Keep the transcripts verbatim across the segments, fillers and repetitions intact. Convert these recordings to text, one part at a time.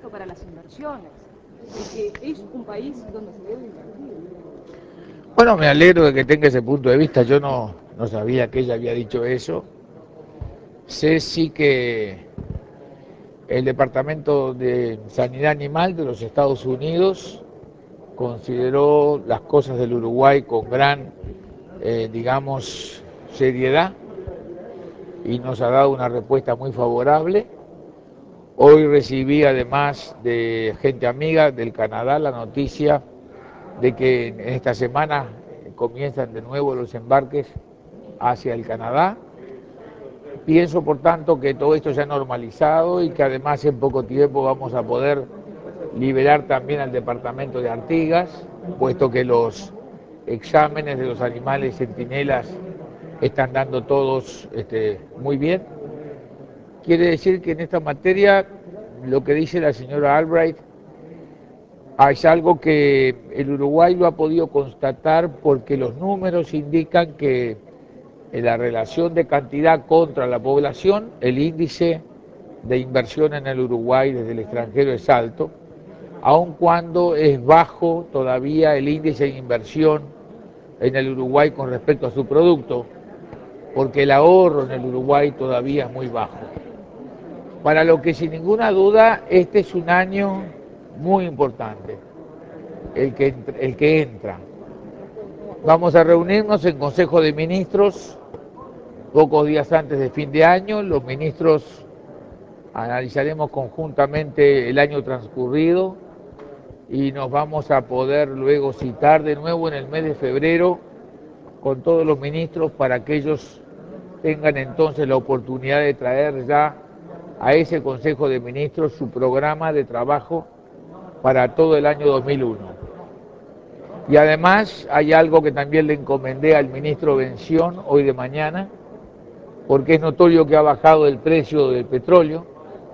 abierto para las inversiones, y que es un país donde se debe invertir. Bueno, me alegro de que tenga ese punto de vista. Yo no, no sabía que ella había dicho eso. Sé sí que el Departamento de Sanidad Animal de los Estados Unidos consideró las cosas del Uruguay con gran, eh, digamos, seriedad y nos ha dado una respuesta muy favorable. Hoy recibí además de gente amiga del Canadá la noticia de que en esta semana comienzan de nuevo los embarques hacia el Canadá. Pienso, por tanto, que todo esto se ha normalizado y que además en poco tiempo vamos a poder liberar también al departamento de Artigas, puesto que los exámenes de los animales centinelas están dando todos este, muy bien. Quiere decir que en esta materia lo que dice la señora Albright es algo que el Uruguay lo ha podido constatar porque los números indican que en la relación de cantidad contra la población, el índice de inversión en el Uruguay desde el extranjero es alto, aun cuando es bajo todavía el índice de inversión en el Uruguay con respecto a su producto, porque el ahorro en el Uruguay todavía es muy bajo. Para lo que sin ninguna duda este es un año muy importante, el que, el que entra. Vamos a reunirnos en Consejo de Ministros pocos días antes de fin de año. Los ministros analizaremos conjuntamente el año transcurrido y nos vamos a poder luego citar de nuevo en el mes de febrero con todos los ministros para que ellos tengan entonces la oportunidad de traer ya a ese Consejo de Ministros su programa de trabajo para todo el año dos mil uno. Y además hay algo que también le encomendé al ministro Bención hoy de mañana, porque es notorio que ha bajado el precio del petróleo.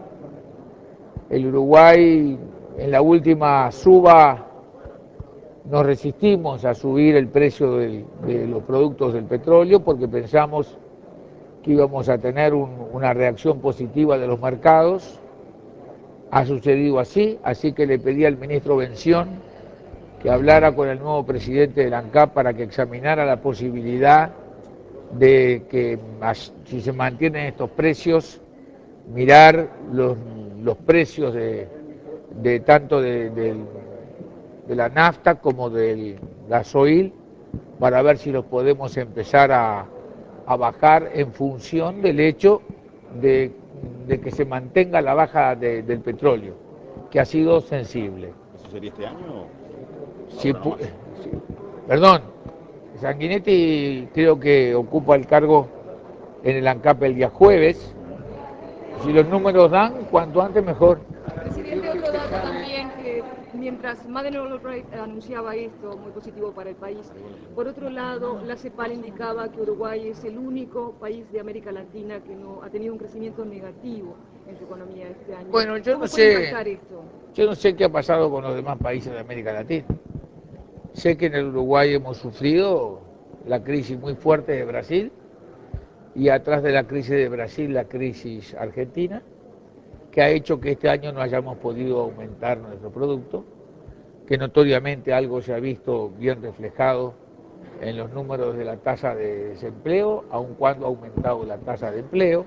El Uruguay en la última suba nos resistimos a subir el precio del, de los productos del petróleo porque pensamos que íbamos a tener un, una reacción positiva de los mercados. Ha sucedido así, así que le pedí al ministro Bención que hablara con el nuevo presidente de la ANCAP para que examinara la posibilidad de que, si se mantienen estos precios, mirar los, los precios de, de tanto de, de, de la nafta como del gasoil, para ver si los podemos empezar a, a bajar en función del hecho de, de que se mantenga la baja de, del petróleo, que ha sido sensible. ¿Eso sería este año? Si, si, perdón, Sanguinetti creo que ocupa el cargo en el ANCAP el día jueves. Si los números dan, cuanto antes mejor. Presidente, otro dato también, que mientras Madeleine Albright anunciaba esto muy positivo para el país, por otro lado, la CEPAL indicaba que Uruguay es el único país de América Latina que no ha tenido un crecimiento negativo en su economía este año. Bueno, yo ¿Cómo no puede sé, impactar esto? yo no sé qué ha pasado con los demás países de América Latina. Sé que en el Uruguay hemos sufrido la crisis muy fuerte de Brasil y atrás de la crisis de Brasil la crisis argentina, que ha hecho que este año no hayamos podido aumentar nuestro producto, que notoriamente algo se ha visto bien reflejado en los números de la tasa de desempleo, aun cuando ha aumentado la tasa de empleo,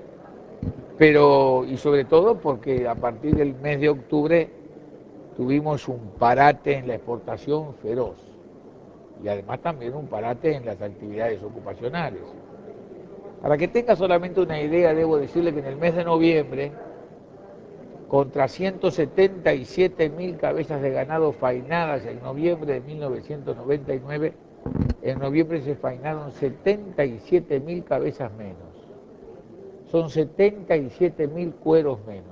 pero y sobre todo porque a partir del mes de octubre tuvimos un parate en la exportación feroz y además también un parate en las actividades ocupacionales. Para que tenga solamente una idea, debo decirle que en el mes de noviembre, contra ciento setenta y siete mil cabezas de ganado fainadas en noviembre de mil novecientos noventa y nueve, en noviembre se fainaron setenta y siete mil cabezas menos. Son setenta y siete mil cueros menos.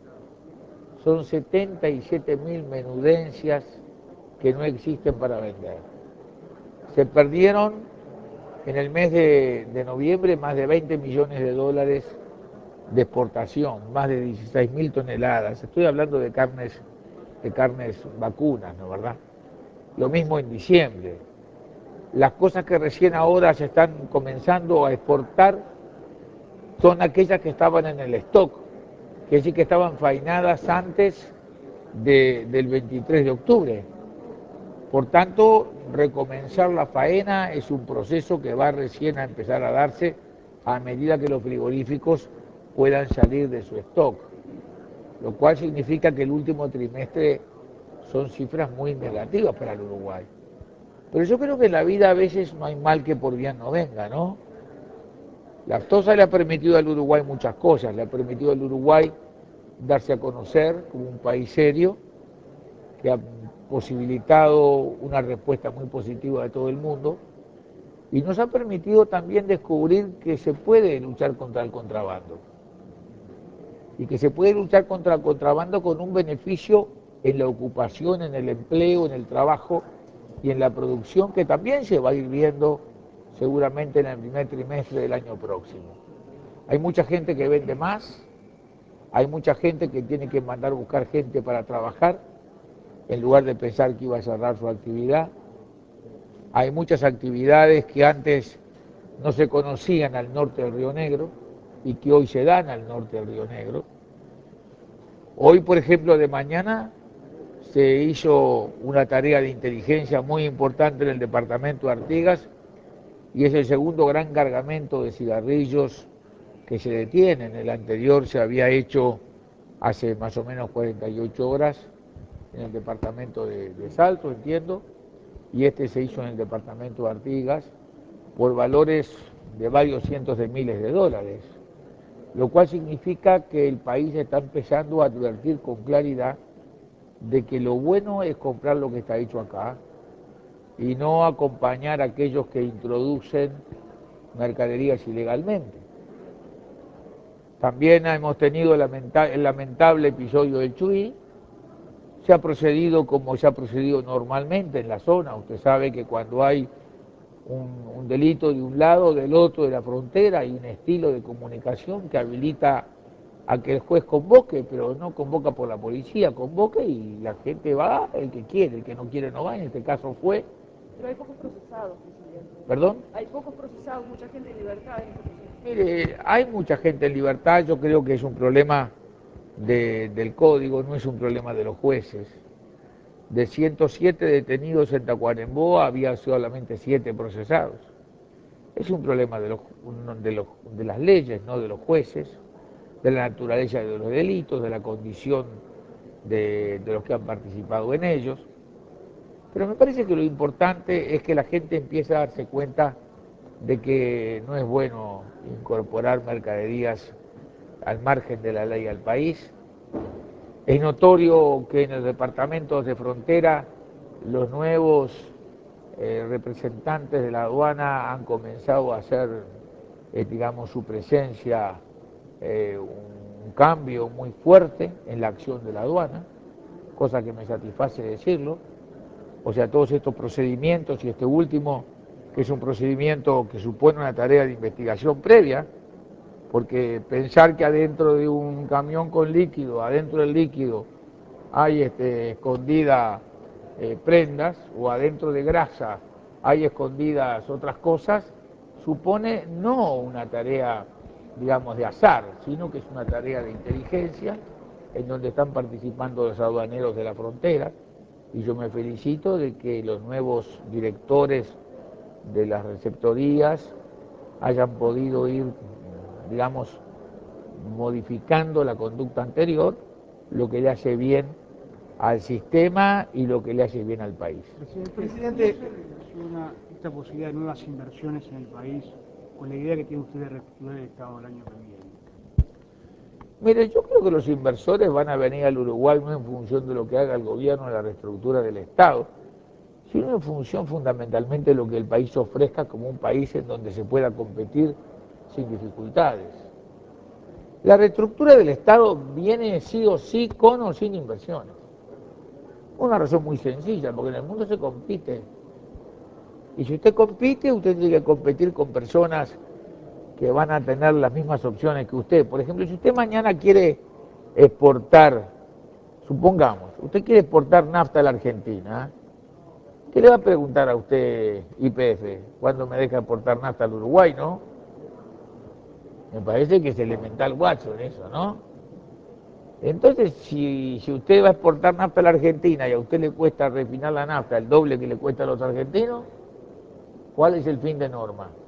Son setenta y siete mil menudencias que no existen para vender. Se perdieron en el mes de, de noviembre más de veinte millones de dólares de exportación, más de dieciséis mil toneladas. Estoy hablando de carnes, de carnes vacunas, ¿no verdad? Lo mismo en diciembre. Las cosas que recién ahora se están comenzando a exportar son aquellas que estaban en el stock, que sí que estaban fainadas antes de, del veintitrés de octubre. Por tanto, recomenzar la faena es un proceso que va recién a empezar a darse a medida que los frigoríficos puedan salir de su stock, lo cual significa que el último trimestre son cifras muy negativas para el Uruguay. Pero yo creo que en la vida a veces no hay mal que por bien no venga, ¿no? La aftosa le ha permitido al Uruguay muchas cosas, le ha permitido al Uruguay darse a conocer como un país serio, que ha posibilitado una respuesta muy positiva de todo el mundo, y nos ha permitido también descubrir que se puede luchar contra el contrabando, y que se puede luchar contra el contrabando con un beneficio en la ocupación, en el empleo, en el trabajo y en la producción, que también se va a ir viendo seguramente en el primer trimestre del año próximo. Hay mucha gente que vende más, hay mucha gente que tiene que mandar a buscar gente para trabajar, en lugar de pensar que iba a cerrar su actividad. Hay muchas actividades que antes no se conocían al norte del Río Negro y que hoy se dan al norte del Río Negro. Hoy, por ejemplo, de mañana se hizo una tarea de inteligencia muy importante en el departamento de Artigas y es el segundo gran cargamento de cigarrillos que se detienen. El anterior se había hecho hace más o menos cuarenta y ocho horas en el departamento de, de Salto, entiendo, y este se hizo en el departamento de Artigas por valores de varios cientos de miles de dólares, lo cual significa que el país está empezando a advertir con claridad de que lo bueno es comprar lo que está hecho acá y no acompañar a aquellos que introducen mercaderías ilegalmente. También hemos tenido el lamentable episodio del Chuy. Se ha procedido como se ha procedido normalmente en la zona. Usted sabe que cuando hay un, un delito de un lado o del otro de la frontera hay un estilo de comunicación que habilita a que el juez convoque, pero no convoca por la policía, convoque y la gente va, el que quiere, el que no quiere no va, en este caso fue. Pero hay pocos procesados, presidente. ¿Perdón? Hay pocos procesados, mucha gente en libertad en este proceso. Mire, hay mucha gente en libertad, yo creo que es un problema de, del código, no es un problema de los jueces. De ciento siete detenidos en Tacuarembó había solamente siete procesados. Es un problema de, los, de, los, de las leyes, no de los jueces, de la naturaleza de los delitos, de la condición de, de los que han participado en ellos. Pero me parece que lo importante es que la gente empiece a darse cuenta de que no es bueno incorporar mercaderías al margen de la ley al país. Es notorio que en los departamentos de frontera los nuevos eh, representantes de la aduana han comenzado a hacer, eh, digamos, su presencia, eh, un cambio muy fuerte en la acción de la aduana, cosa que me satisface decirlo. O sea, todos estos procedimientos y este último, que es un procedimiento que supone una tarea de investigación previa, porque pensar que adentro de un camión con líquido, adentro del líquido, hay este, escondidas eh, prendas o adentro de grasa hay escondidas otras cosas, supone no una tarea, digamos, de azar, sino que es una tarea de inteligencia en donde están participando los aduaneros de la frontera y yo me felicito de que los nuevos directores de las receptorías hayan podido ir, digamos, modificando la conducta anterior, lo que le hace bien al sistema y lo que le hace bien al país. Presidente, una, esta posibilidad de nuevas inversiones en el país con la idea que tiene usted de reestructurar el Estado el año que viene. Mire, yo creo que los inversores van a venir al Uruguay no en función de lo que haga el gobierno en la reestructura del Estado, sino en función fundamentalmente de lo que el país ofrezca como un país en donde se pueda competir sin dificultades. La reestructura del Estado viene sí o sí con o sin inversiones. Una razón muy sencilla, porque en el mundo se compite. Y si usted compite, usted tiene que competir con personas que van a tener las mismas opciones que usted. Por ejemplo, si usted mañana quiere exportar, supongamos, usted quiere exportar nafta a la Argentina, ¿qué le va a preguntar a usted Y P F? ¿Cuándo me deja exportar nafta al Uruguay, no? Me parece que es elemental Watson eso, ¿no? Entonces, si, si usted va a exportar nafta a la Argentina y a usted le cuesta refinar la nafta el doble que le cuesta a los argentinos, ¿cuál es el fin de norma?